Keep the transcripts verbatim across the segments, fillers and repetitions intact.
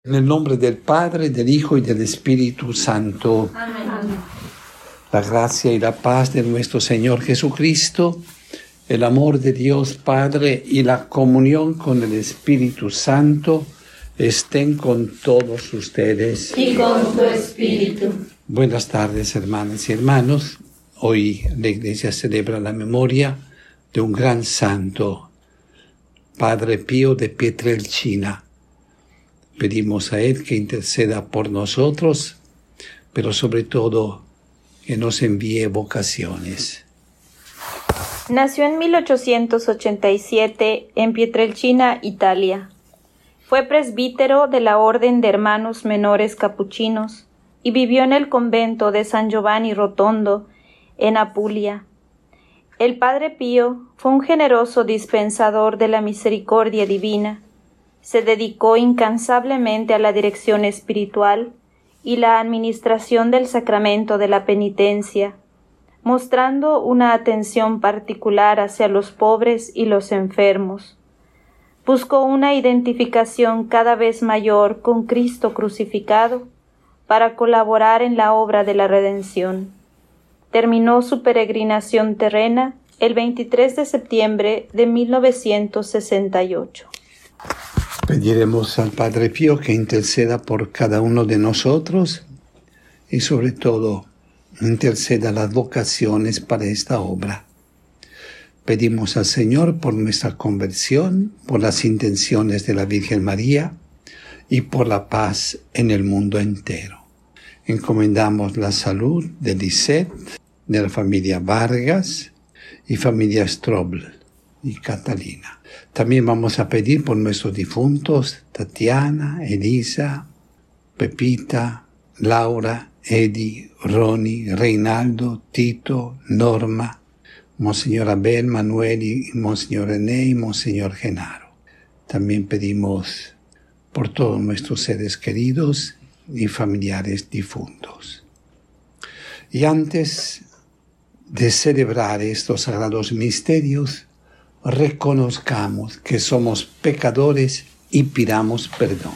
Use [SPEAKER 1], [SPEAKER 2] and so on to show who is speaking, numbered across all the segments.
[SPEAKER 1] En el nombre del Padre, del Hijo y del Espíritu Santo.
[SPEAKER 2] Amén.
[SPEAKER 1] La gracia y la paz de nuestro Señor Jesucristo, el amor de Dios Padre y la comunión con el Espíritu Santo estén con todos ustedes.
[SPEAKER 2] Y con tu espíritu.
[SPEAKER 1] Buenas tardes, hermanas y hermanos. Hoy la Iglesia celebra la memoria de un gran santo, Padre Pío de Pietrelcina. Pedimos a Él que interceda por nosotros, pero sobre todo que nos envíe vocaciones.
[SPEAKER 3] Nació en mil ochocientos ochenta y siete en Pietrelcina, Italia. Fue presbítero de la Orden de Hermanos Menores Capuchinos y vivió en el convento de San Giovanni Rotondo, en Apulia. El Padre Pío fue un generoso dispensador de la misericordia divina. Se dedicó incansablemente a la dirección espiritual y la administración del sacramento de la penitencia, mostrando una atención particular hacia los pobres y los enfermos. Buscó una identificación cada vez mayor con Cristo crucificado para colaborar en la obra de la redención. Terminó su peregrinación terrena el veintitrés de septiembre de mil novecientos sesenta y ocho.
[SPEAKER 1] Pediremos al Padre Pío que interceda por cada uno de nosotros y sobre todo interceda las vocaciones para esta obra. Pedimos al Señor por nuestra conversión, por las intenciones de la Virgen María y por la paz en el mundo entero. Encomendamos la salud de Lisette, de la familia Vargas y familia Strobl y Catalina. También vamos a pedir por nuestros difuntos, Tatiana, Elisa, Pepita, Laura, Edi, Ronnie, Reinaldo, Tito, Norma, Monseñor Abel, Manuel y Monseñor René y Monseñor Genaro. También pedimos por todos nuestros seres queridos y familiares difuntos. Y antes de celebrar estos sagrados misterios, reconozcamos que somos pecadores y pidamos perdón.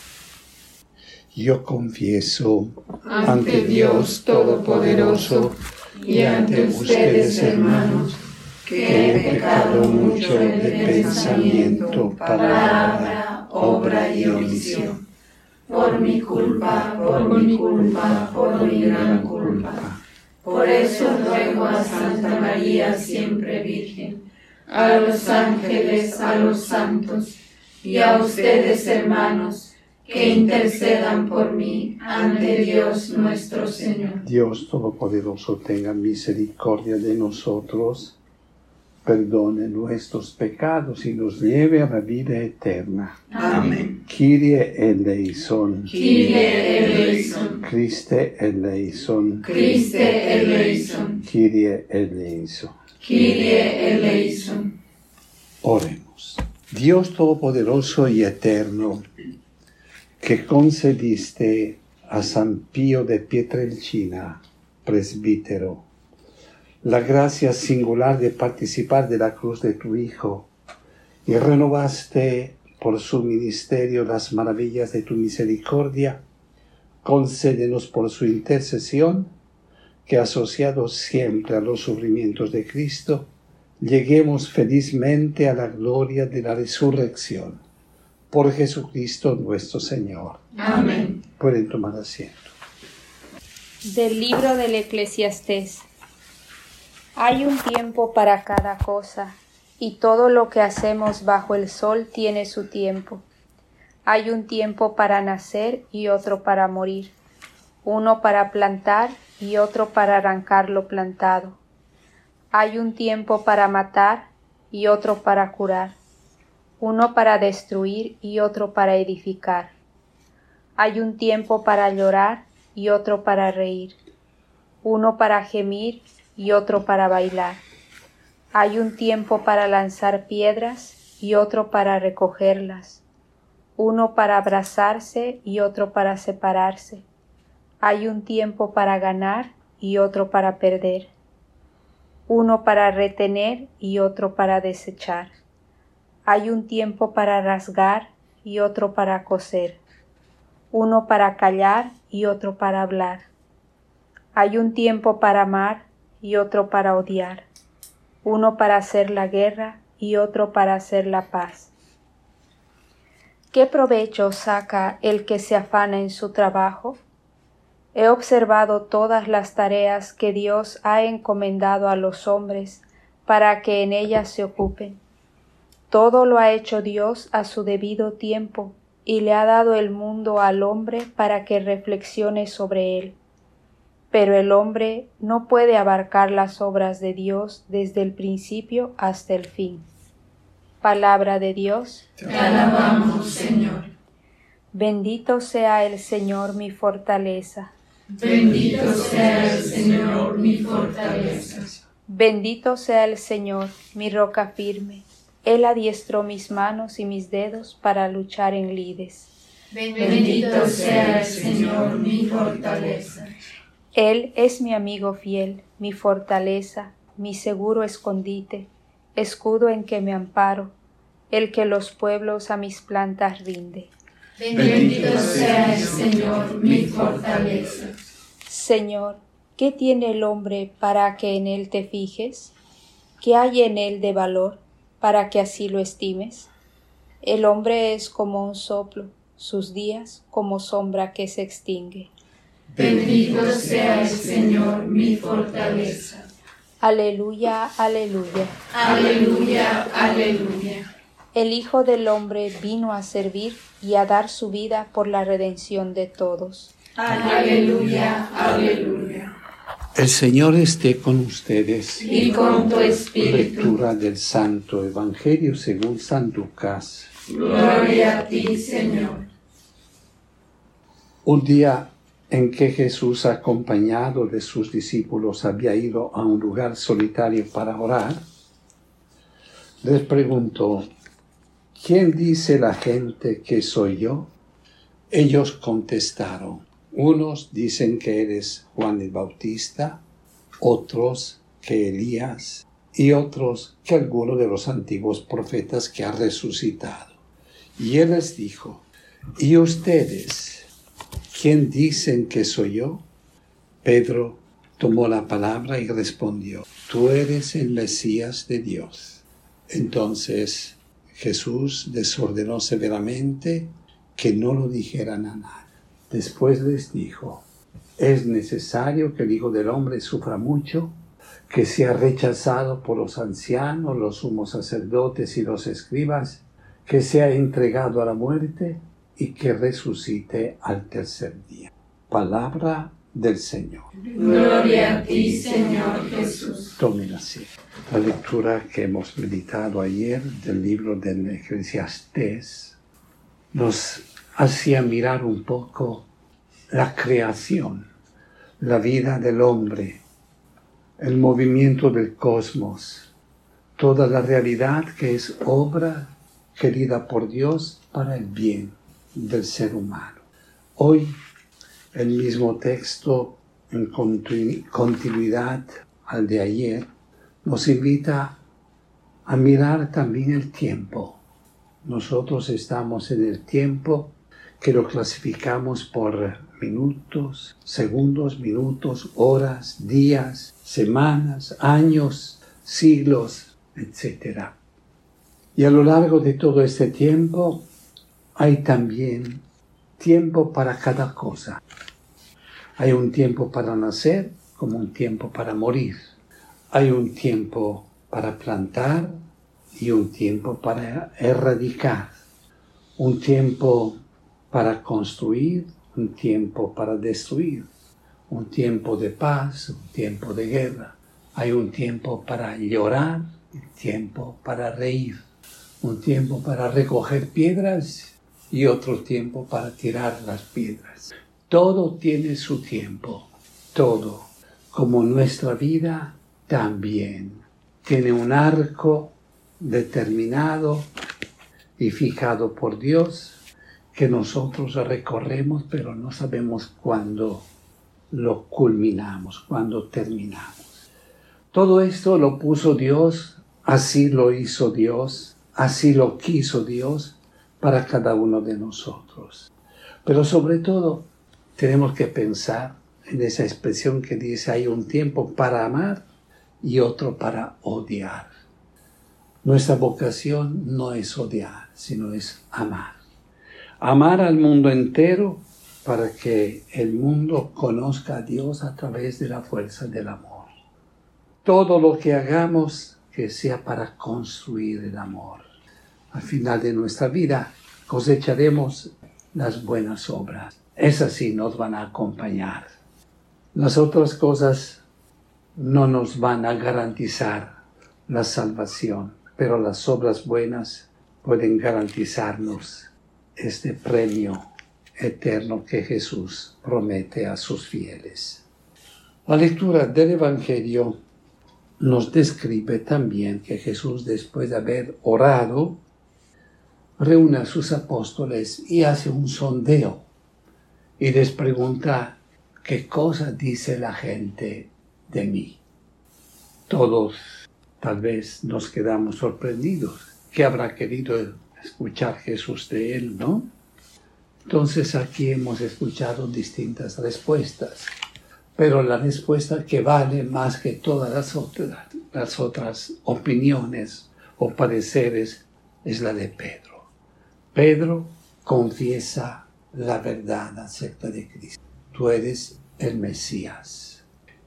[SPEAKER 1] Yo confieso
[SPEAKER 2] Ante Dios Todopoderoso y ante ustedes, hermanos, que he pecado mucho de pensamiento, palabra, obra y omisión. Por mi culpa, por mi culpa, por mi gran culpa. Por eso ruego a Santa María, siempre Virgen, a los ángeles, a los santos, y a ustedes, hermanos, que intercedan por mí ante Dios nuestro Señor.
[SPEAKER 1] Dios Todopoderoso tenga misericordia de nosotros, perdone nuestros pecados y nos lleve a la vida eterna.
[SPEAKER 2] Amén.
[SPEAKER 1] Kyrie eleison.
[SPEAKER 2] Kyrie eleison.
[SPEAKER 1] Christe eleison.
[SPEAKER 2] Christe eleison.
[SPEAKER 1] Kyrie eleison.
[SPEAKER 2] Kyrie eleison.
[SPEAKER 1] Oremos. Dios Todopoderoso y Eterno, que concediste a San Pío de Pietrelcina, presbítero, la gracia singular de participar de la cruz de tu Hijo, y renovaste por su ministerio las maravillas de tu misericordia, concédenos por su intercesión que, asociados siempre a los sufrimientos de Cristo, lleguemos felizmente a la gloria de la resurrección. Por Jesucristo nuestro Señor.
[SPEAKER 2] Amén.
[SPEAKER 1] Pueden tomar asiento.
[SPEAKER 3] Del libro del Eclesiastés. Hay un tiempo para cada cosa, y todo lo que hacemos bajo el sol tiene su tiempo. Hay un tiempo para nacer y otro para morir, uno para plantar y otro para arrancar lo plantado. Hay un tiempo para matar y otro para curar, uno para destruir y otro para edificar. Hay un tiempo para llorar y otro para reír, uno para gemir y otro para bailar. Hay un tiempo para lanzar piedras y otro para recogerlas, uno para abrazarse y otro para separarse. Hay un tiempo para ganar y otro para perder, uno para retener y otro para desechar. Hay un tiempo para rasgar y otro para coser, uno para callar y otro para hablar. Hay un tiempo para amar y otro para odiar, uno para hacer la guerra y otro para hacer la paz. ¿Qué provecho saca el que se afana en su trabajo? He observado todas las tareas que Dios ha encomendado a los hombres para que en ellas se ocupen. Todo lo ha hecho Dios a su debido tiempo y le ha dado el mundo al hombre para que reflexione sobre él. Pero el hombre no puede abarcar las obras de Dios desde el principio hasta el fin. Palabra de Dios.
[SPEAKER 2] Te alabamos, Señor.
[SPEAKER 3] Bendito sea el Señor mi fortaleza.
[SPEAKER 2] Bendito sea el Señor mi fortaleza.
[SPEAKER 3] Bendito sea el Señor mi roca firme. Él adiestró mis manos y mis dedos para luchar en lides.
[SPEAKER 2] Bendito sea el Señor mi fortaleza.
[SPEAKER 3] Él es mi amigo fiel, mi fortaleza, mi seguro escondite, escudo en que me amparo, el que los pueblos a mis plantas rinde.
[SPEAKER 2] Bendito sea el Señor mi fortaleza.
[SPEAKER 3] Señor, ¿qué tiene el hombre para que en él te fijes? ¿Qué hay en él de valor para que así lo estimes? El hombre es como un soplo, sus días como sombra que se extingue.
[SPEAKER 2] Bendito sea el Señor mi fortaleza.
[SPEAKER 3] Aleluya, aleluya.
[SPEAKER 2] Aleluya, aleluya.
[SPEAKER 3] El Hijo del Hombre vino a servir y a dar su vida por la redención de todos.
[SPEAKER 2] Aleluya, aleluya.
[SPEAKER 1] El Señor esté con ustedes.
[SPEAKER 2] Y con tu espíritu.
[SPEAKER 1] Lectura del Santo Evangelio según San Lucas.
[SPEAKER 2] Gloria a ti, Señor.
[SPEAKER 1] Un día en que Jesús, acompañado de sus discípulos, había ido a un lugar solitario para orar, les preguntó: ¿quién dice la gente que soy yo? Ellos contestaron: unos dicen que eres Juan el Bautista, otros que Elías, y otros que alguno de los antiguos profetas que ha resucitado. Y él les dijo: ¿y ustedes quién dicen que soy yo? Pedro tomó la palabra y respondió: tú eres el Mesías de Dios. Entonces Jesús les ordenó severamente que no lo dijeran a nadie. Después les dijo: es necesario que el Hijo del Hombre sufra mucho, que sea rechazado por los ancianos, los sumos sacerdotes y los escribas, que sea entregado a la muerte y que resucite al tercer día. Palabra del Señor.
[SPEAKER 2] Gloria a ti, Señor Jesús.
[SPEAKER 1] Tomen asiento. La lectura que hemos meditado ayer del libro del Eclesiastés nos hacía mirar un poco la creación, la vida del hombre, el movimiento del cosmos, toda la realidad que es obra querida por Dios para el bien del ser humano. Hoy el mismo texto, en continu- continuidad al de ayer, nos invita a mirar también el tiempo. Nosotros estamos en el tiempo que lo clasificamos por minutos, segundos, minutos, horas, días, semanas, años, siglos, etcétera. Y a lo largo de todo este tiempo hay también tiempo para cada cosa. Hay un tiempo para nacer como un tiempo para morir. Hay un tiempo para plantar y un tiempo para erradicar. Un tiempo para construir, un tiempo para destruir. Un tiempo de paz, un tiempo de guerra. Hay un tiempo para llorar, un tiempo para reír. Un tiempo para recoger piedras y otro tiempo para tirar las piedras. Todo tiene su tiempo, todo, como nuestra vida también. Tiene un arco determinado y fijado por Dios que nosotros recorremos, pero no sabemos cuándo lo culminamos, cuándo terminamos. Todo esto lo puso Dios, así lo hizo Dios, así lo quiso Dios para cada uno de nosotros. Pero sobre todo, tenemos que pensar en esa expresión que dice, hay un tiempo para amar y otro para odiar. Nuestra vocación no es odiar, sino es amar. Amar al mundo entero para que el mundo conozca a Dios a través de la fuerza del amor. Todo lo que hagamos que sea para construir el amor. Al final de nuestra vida cosecharemos las buenas obras. Esas sí nos van a acompañar. Las otras cosas no nos van a garantizar la salvación, pero las obras buenas pueden garantizarnos este premio eterno que Jesús promete a sus fieles. La lectura del Evangelio nos describe también que Jesús, después de haber orado, reúne a sus apóstoles y hace un sondeo y les pregunta qué cosa dice la gente de mí. Todos tal vez nos quedamos sorprendidos. ¿Qué habrá querido escuchar Jesús de él, no? Entonces aquí hemos escuchado distintas respuestas, pero la respuesta que vale más que todas las otras, las otras opiniones o pareceres es la de Pedro. Pedro confiesa la verdad acerca de Cristo. Tú eres el Mesías.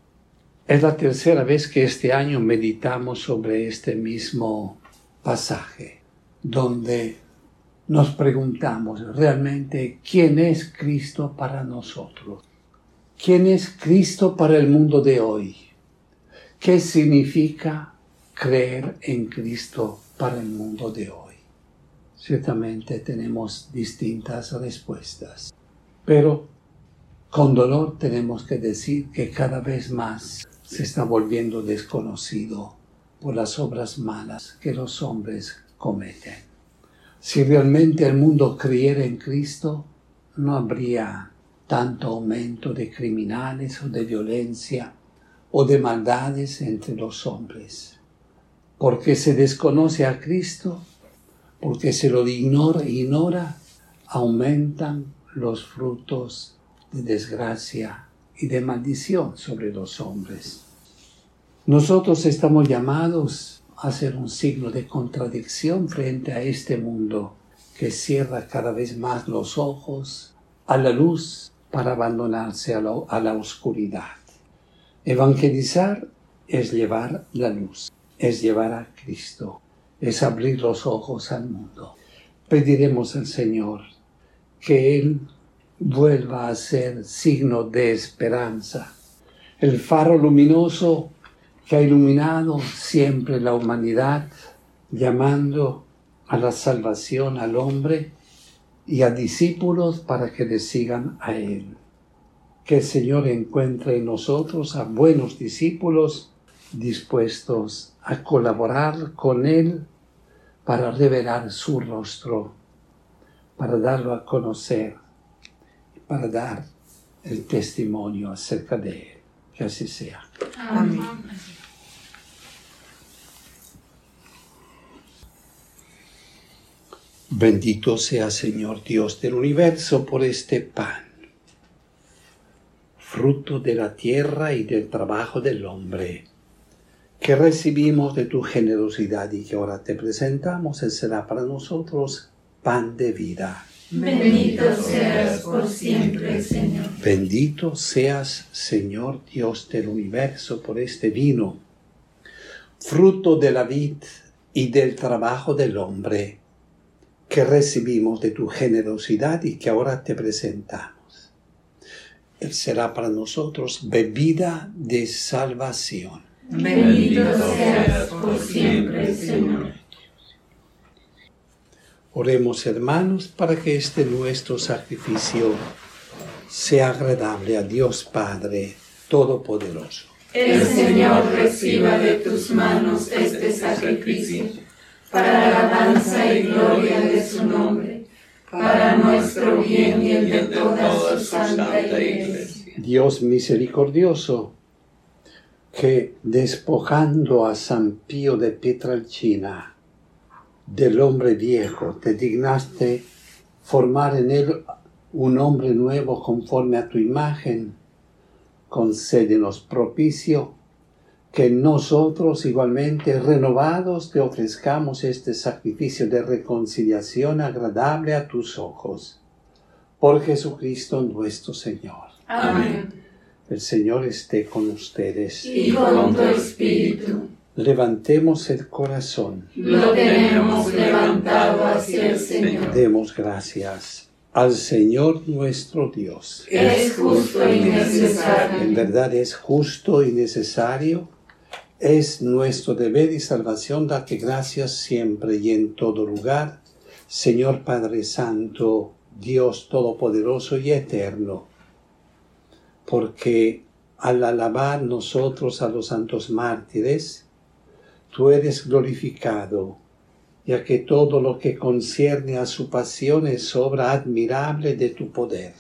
[SPEAKER 1] Es la tercera vez que este año meditamos sobre este mismo pasaje, donde nos preguntamos realmente quién es Cristo para nosotros. ¿Quién es Cristo para el mundo de hoy? ¿Qué significa creer en Cristo para el mundo de hoy? Ciertamente tenemos distintas respuestas, pero con dolor tenemos que decir que cada vez más se está volviendo desconocido por las obras malas que los hombres cometen. Si realmente el mundo creyera en Cristo, no habría tanto aumento de criminales o de violencia o de maldades entre los hombres. Porque se desconoce a Cristo, porque se lo ignora, ignora, aumentan los frutos de desgracia y de maldición sobre los hombres. Nosotros estamos llamados a ser un signo de contradicción frente a este mundo que cierra cada vez más los ojos a la luz para abandonarse a la, a la oscuridad. Evangelizar es llevar la luz, es llevar a Cristo, es abrir los ojos al mundo. Pediremos al Señor que Él vuelva a ser signo de esperanza, el faro luminoso que ha iluminado siempre la humanidad, llamando a la salvación al hombre y a discípulos para que le sigan a Él. Que el Señor encuentre en nosotros a buenos discípulos dispuestos a colaborar con Él para revelar su rostro, para darlo a conocer, para dar el testimonio acerca de Él. Que así sea.
[SPEAKER 2] Amén.
[SPEAKER 1] Bendito sea, Señor Dios del universo, por este pan, fruto de la tierra y del trabajo del hombre, que recibimos de tu generosidad y que ahora te presentamos. Él será para nosotros pan de vida.
[SPEAKER 2] Bendito seas por siempre, Señor.
[SPEAKER 1] Bendito seas, Señor Dios del universo, por este vino, fruto de la vid y del trabajo del hombre, que recibimos de tu generosidad y que ahora te presentamos. Él será para nosotros bebida de salvación.
[SPEAKER 2] Bendito seas por siempre, Señor.
[SPEAKER 1] Oremos, hermanos, para que este nuestro sacrificio sea agradable a Dios Padre Todopoderoso.
[SPEAKER 2] El Señor reciba de tus manos este sacrificio, para alabanza y gloria de su nombre, para nuestro bien y el de toda su santa Iglesia.
[SPEAKER 1] Dios misericordioso, que despojando a San Pío de Pietrelcina del hombre viejo, te dignaste formar en él un hombre nuevo conforme a tu imagen. Concédenos propicio que nosotros igualmente renovados te ofrezcamos este sacrificio de reconciliación agradable a tus ojos. Por Jesucristo nuestro Señor.
[SPEAKER 2] Amén.
[SPEAKER 1] El Señor esté con ustedes.
[SPEAKER 2] Y con tu espíritu.
[SPEAKER 1] Levantemos el corazón.
[SPEAKER 2] Lo tenemos levantado hacia el Señor.
[SPEAKER 1] Demos gracias al Señor nuestro Dios.
[SPEAKER 2] Es justo y necesario.
[SPEAKER 1] En verdad es justo y necesario. Es nuestro deber y salvación darte gracias siempre y en todo lugar, Señor Padre Santo, Dios Todopoderoso y Eterno, porque al alabar nosotros a los santos mártires, tú eres glorificado, ya que todo lo que concierne a su pasión es obra admirable de tu poder.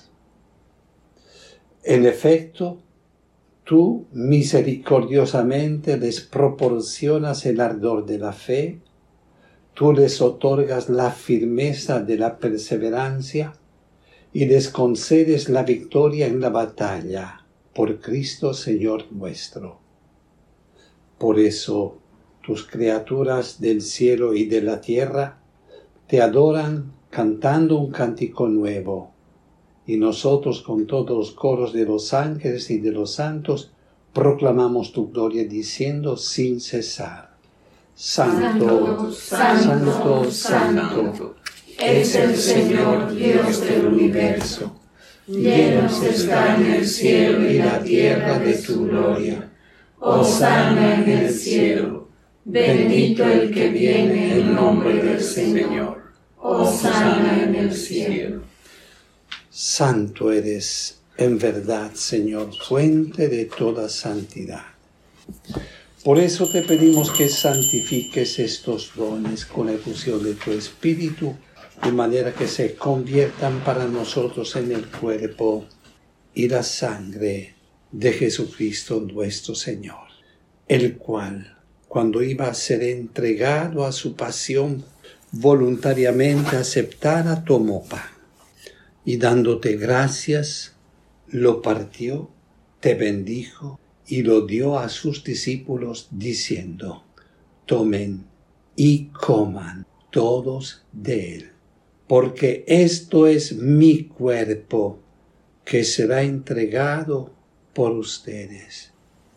[SPEAKER 1] En efecto, tú misericordiosamente les proporcionas el ardor de la fe, tú les otorgas la firmeza de la perseverancia y les concedes la victoria en la batalla, por Cristo Señor nuestro. Por eso, tus criaturas del cielo y de la tierra te adoran cantando un cántico nuevo, y nosotros con todos los coros de los ángeles y de los santos proclamamos tu gloria diciendo sin cesar: Santo, Santo, Santo, Santo,
[SPEAKER 2] es el Señor Dios del universo. Llenos están el cielo y la tierra de tu gloria. Hosana en el cielo. Bendito el que viene en nombre del Señor. Hosana en el cielo.
[SPEAKER 1] Santo eres en verdad, Señor, fuente de toda santidad. Por eso te pedimos que santifiques estos dones con la efusión de tu Espíritu, de manera que se conviertan para nosotros en el cuerpo y la sangre de Jesucristo nuestro Señor, el cual, cuando iba a ser entregado a su pasión, voluntariamente aceptara, tomó pan, y dándote gracias, lo partió, te bendijo y lo dio a sus discípulos, diciendo: tomen y coman todos de él, porque esto es mi cuerpo, que será entregado por ustedes.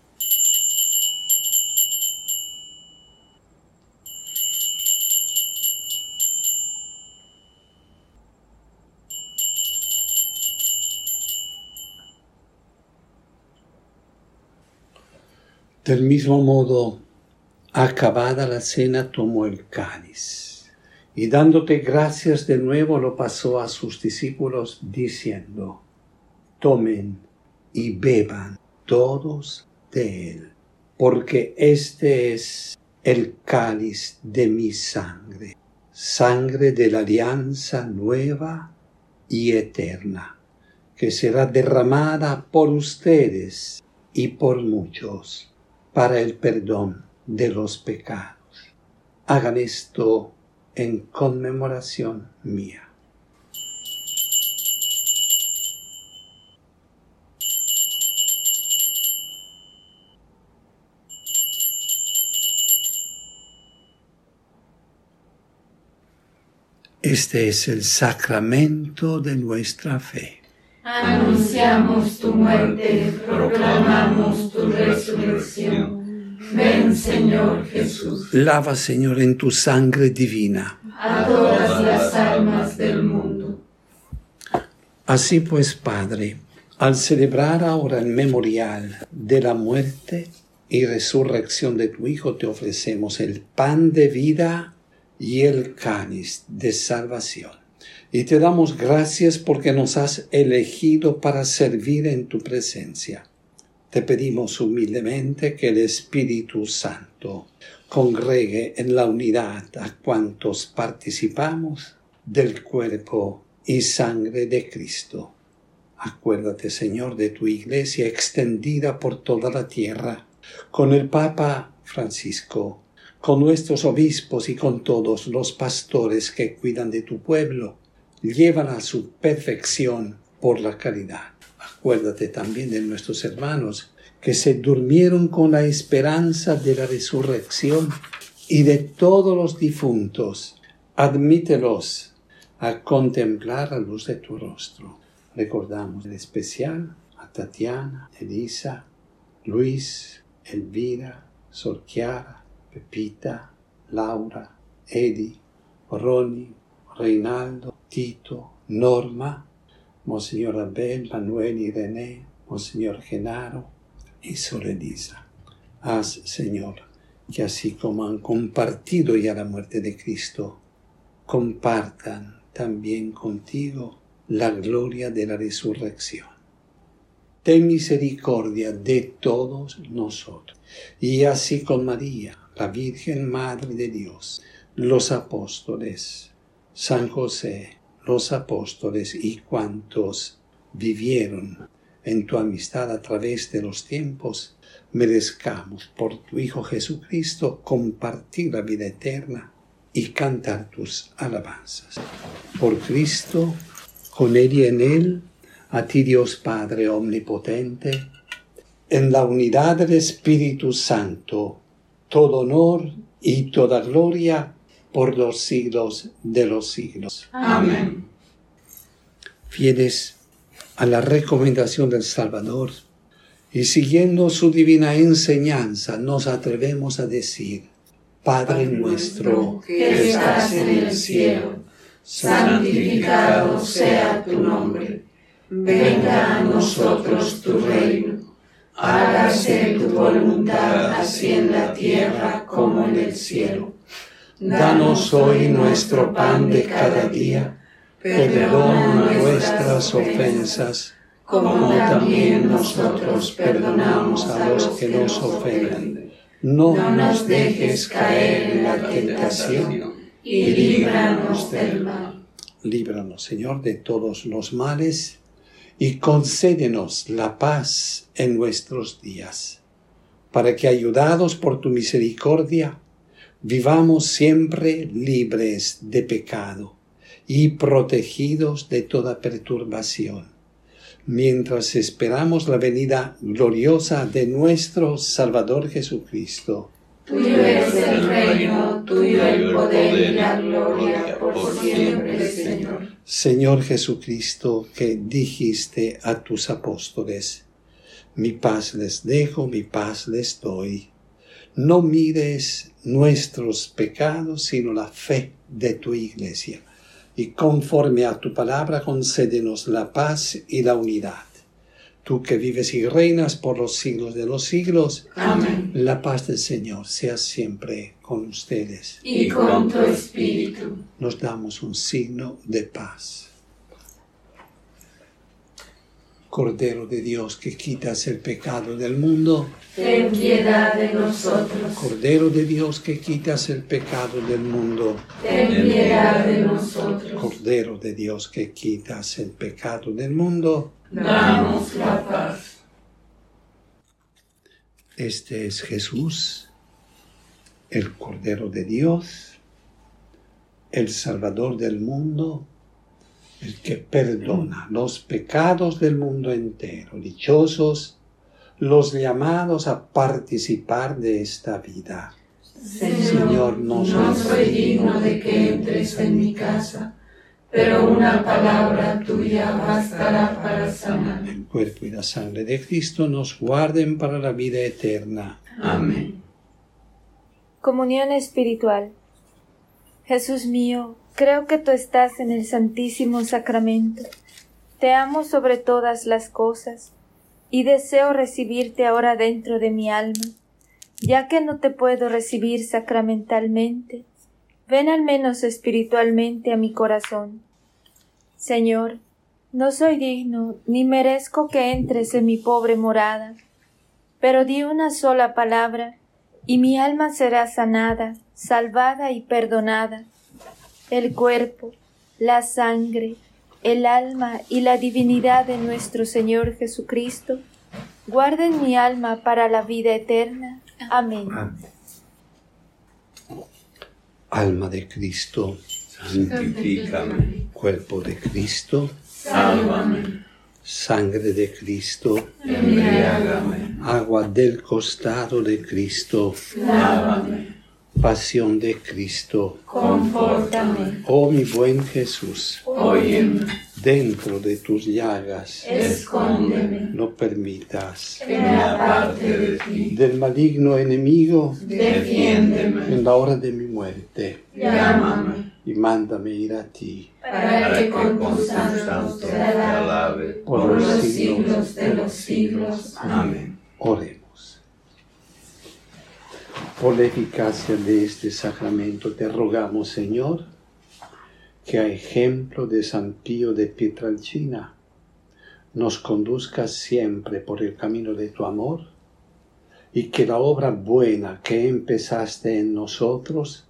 [SPEAKER 1] Del mismo modo, acabada la cena, tomó el cáliz, y dándote gracias de nuevo, lo pasó a sus discípulos, diciendo: tomen y beban todos de él, porque este es el cáliz de mi sangre, sangre de la alianza nueva y eterna, que será derramada por ustedes y por muchos, para el perdón de los pecados. Hagan esto en conmemoración mía. Este es el sacramento de nuestra fe.
[SPEAKER 2] Anunciamos tu muerte, proclamamos tu resurrección. Ven, Señor Jesús.
[SPEAKER 1] Lava, Señor, en tu sangre divina
[SPEAKER 2] a todas las almas del mundo.
[SPEAKER 1] Así pues, Padre, al celebrar ahora el memorial de la muerte y resurrección de tu Hijo, te ofrecemos el pan de vida y el cáliz de salvación. Y te damos gracias porque nos has elegido para servir en tu presencia. Te pedimos humildemente que el Espíritu Santo congregue en la unidad a cuantos participamos del cuerpo y sangre de Cristo. Acuérdate, Señor, de tu Iglesia extendida por toda la tierra, con el Papa Francisco, con nuestros obispos y con todos los pastores que cuidan de tu pueblo. llévala a su perfección por la caridad. Acuérdate también de nuestros hermanos que se durmieron con la esperanza de la resurrección y de todos los difuntos. Admítelos a contemplar la luz de tu rostro. Recordamos en especial a Tatiana, Elisa, Luis, Elvira, Sor Chiara, Pepita, Laura, Edi, Ronnie, Reinaldo, Tito, Norma, Monseñor Abel, Manuel y René, Monseñor Genaro y Sor Elisa. Haz, Señor, que así como han compartido ya la muerte de Cristo, compartan también contigo la gloria de la resurrección. Ten misericordia de todos nosotros, y así con María, la Virgen Madre de Dios, los apóstoles, San José, los apóstoles y cuantos vivieron en tu amistad a través de los tiempos, merezcamos por tu Hijo Jesucristo compartir la vida eterna y cantar tus alabanzas. Por Cristo, con Él y en Él, a ti Dios Padre Omnipotente, en la unidad del Espíritu Santo, todo honor y toda gloria por los siglos de los siglos.
[SPEAKER 2] Amén.
[SPEAKER 1] Fieles a la recomendación del Salvador y siguiendo su divina enseñanza, nos atrevemos a decir: Padre nuestro
[SPEAKER 2] que estás en el cielo, santificado sea tu nombre. Venga a nosotros tu reino. Hágase tu voluntad así en la tierra como en el cielo. Danos hoy nuestro pan de cada día. Perdona nuestras ofensas, como también nosotros perdonamos a los que nos ofenden. No nos dejes caer en la tentación y líbranos del mal.
[SPEAKER 1] Líbranos, Señor, de todos los males y concédenos la paz en nuestros días, para que, ayudados por tu misericordia, vivamos siempre libres de pecado y protegidos de toda perturbación, mientras esperamos la venida gloriosa de nuestro Salvador Jesucristo.
[SPEAKER 2] Tuyo es el reino, tuyo el poder y la gloria por siempre, Señor.
[SPEAKER 1] Señor Jesucristo, que dijiste a tus apóstoles: mi paz les dejo, mi paz les doy. No mires nuestros pecados, sino la fe de tu Iglesia. Y conforme a tu palabra, concédenos la paz y la unidad. Tú que vives y reinas por los siglos de los siglos.
[SPEAKER 2] Amén.
[SPEAKER 1] La paz del Señor sea siempre con ustedes.
[SPEAKER 2] Y con tu espíritu.
[SPEAKER 1] Nos damos un signo de paz. Cordero de Dios, que quitas el pecado del mundo.
[SPEAKER 2] Ten piedad de nosotros.
[SPEAKER 1] Cordero de Dios, que quitas el pecado del mundo.
[SPEAKER 2] Ten piedad de nosotros.
[SPEAKER 1] Cordero de Dios, que quitas el pecado del mundo.
[SPEAKER 2] Danos la paz.
[SPEAKER 1] Este es Jesús, el Cordero de Dios, el Salvador del mundo, el que perdona los pecados del mundo entero. Dichosos los llamados a participar de esta vida.
[SPEAKER 2] Señor,
[SPEAKER 1] Señor, no soy,
[SPEAKER 2] no soy digno de que entres en mi casa, pero una palabra tuya bastará para sanar.
[SPEAKER 1] El cuerpo y la sangre de Cristo nos guarden para la vida eterna.
[SPEAKER 2] Amén.
[SPEAKER 3] Comunión espiritual. Jesús mío, creo que tú estás en el Santísimo Sacramento. Te amo sobre todas las cosas y deseo recibirte ahora dentro de mi alma. Ya que no te puedo recibir sacramentalmente, ven al menos espiritualmente a mi corazón. Señor, no soy digno ni merezco que entres en mi pobre morada, pero di una sola palabra y mi alma será sanada, salvada y perdonada. El cuerpo, la sangre, el alma y la divinidad de nuestro Señor Jesucristo guarden mi alma para la vida eterna. Amén.
[SPEAKER 1] Amén. Alma de Cristo,
[SPEAKER 2] santifícame.
[SPEAKER 1] Cuerpo de Cristo,
[SPEAKER 2] Sálvame.
[SPEAKER 1] sangre de Cristo,
[SPEAKER 2] Embriágame.
[SPEAKER 1] agua del costado de Cristo,
[SPEAKER 2] Lávame.
[SPEAKER 1] pasión de Cristo.
[SPEAKER 3] Confórtame.
[SPEAKER 1] Oh mi buen Jesús,
[SPEAKER 2] Óyeme.
[SPEAKER 1] dentro de tus llagas,
[SPEAKER 3] Escóndeme.
[SPEAKER 1] no permitas
[SPEAKER 2] Que me aparte de ti.
[SPEAKER 1] del maligno enemigo
[SPEAKER 2] Defiéndeme.
[SPEAKER 1] en la hora de mi muerte,
[SPEAKER 2] Llámame.
[SPEAKER 1] y mándame ir a ti
[SPEAKER 3] Para que con
[SPEAKER 2] con
[SPEAKER 3] tus
[SPEAKER 2] tus
[SPEAKER 3] santos
[SPEAKER 2] santos
[SPEAKER 3] te
[SPEAKER 2] te
[SPEAKER 3] alabe
[SPEAKER 2] alabe.
[SPEAKER 3] por los siglos de los siglos.
[SPEAKER 2] Amén.
[SPEAKER 1] Oremos. Por la eficacia de este sacramento te rogamos, Señor, que a ejemplo de San Pío de Pietrelcina nos conduzcas siempre por el camino de tu amor, y que la obra buena que empezaste en nosotros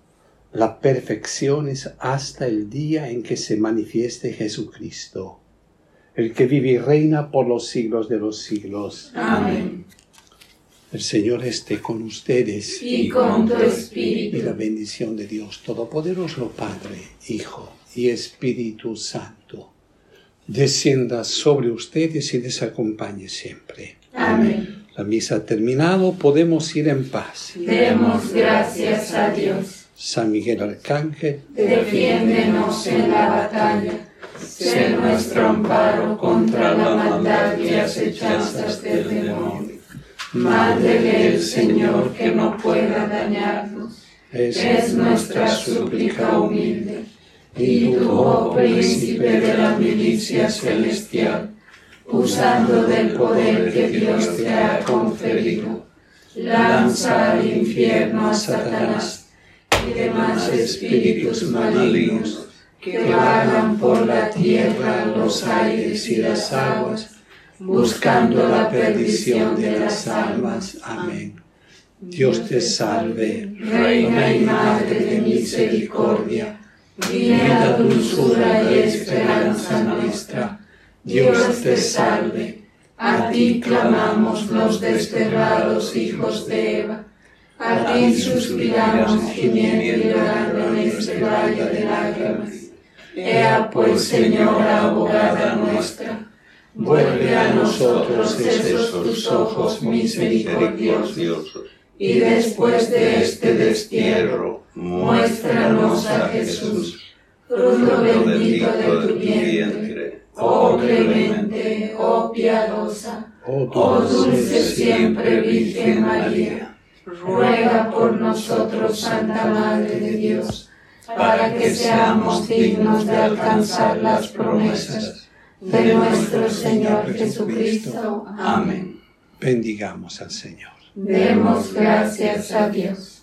[SPEAKER 1] la perfecciones hasta el día en que se manifieste Jesucristo, el que vive y reina por los siglos de los siglos.
[SPEAKER 2] Amén.
[SPEAKER 1] El Señor esté con ustedes,
[SPEAKER 3] Y con tu
[SPEAKER 1] y la
[SPEAKER 3] espíritu.
[SPEAKER 1] bendición de Dios Todopoderoso, Padre, Hijo y Espíritu Santo, descienda sobre ustedes y les acompañe siempre.
[SPEAKER 3] Amén.
[SPEAKER 1] La misa ha terminado, podemos ir en paz.
[SPEAKER 3] Demos gracias a Dios.
[SPEAKER 1] San Miguel Arcángel,
[SPEAKER 3] Defiéndenos en la batalla. Sé nuestro amparo contra la maldad y acechanzas del demonio. Madre del Señor, que no pueda dañarnos, es nuestra súplica humilde. Y tú, oh príncipe de la milicia celestial, usando del poder que Dios te ha conferido, lanza al infierno a Satanás y demás espíritus malignos que vagan por la tierra, los aires y las aguas, buscando la perdición de las almas.
[SPEAKER 1] amén. Dios te salve,
[SPEAKER 3] Reina y Madre de misericordia, vida, dulzura y esperanza nuestra, Dios te salve. A ti clamamos los desterrados hijos de Eva, a ti suspiramos gimiendo y llorando en este valle de lágrimas. Ea pues, Señora abogada nuestra, vuelve a nosotros esos tus ojos misericordiosos, y después de este destierro, muéstranos a Jesús, fruto bendito de tu vientre, oh clemente, oh piadosa,
[SPEAKER 1] oh
[SPEAKER 3] oh
[SPEAKER 1] dulce
[SPEAKER 3] dulce siempre Virgen María, ruega por nosotros, Santa Madre de Dios, para que seamos dignos de alcanzar las promesas de nuestro Señor Jesucristo. Amén.
[SPEAKER 1] bendigamos al Señor.
[SPEAKER 3] Demos gracias a Dios.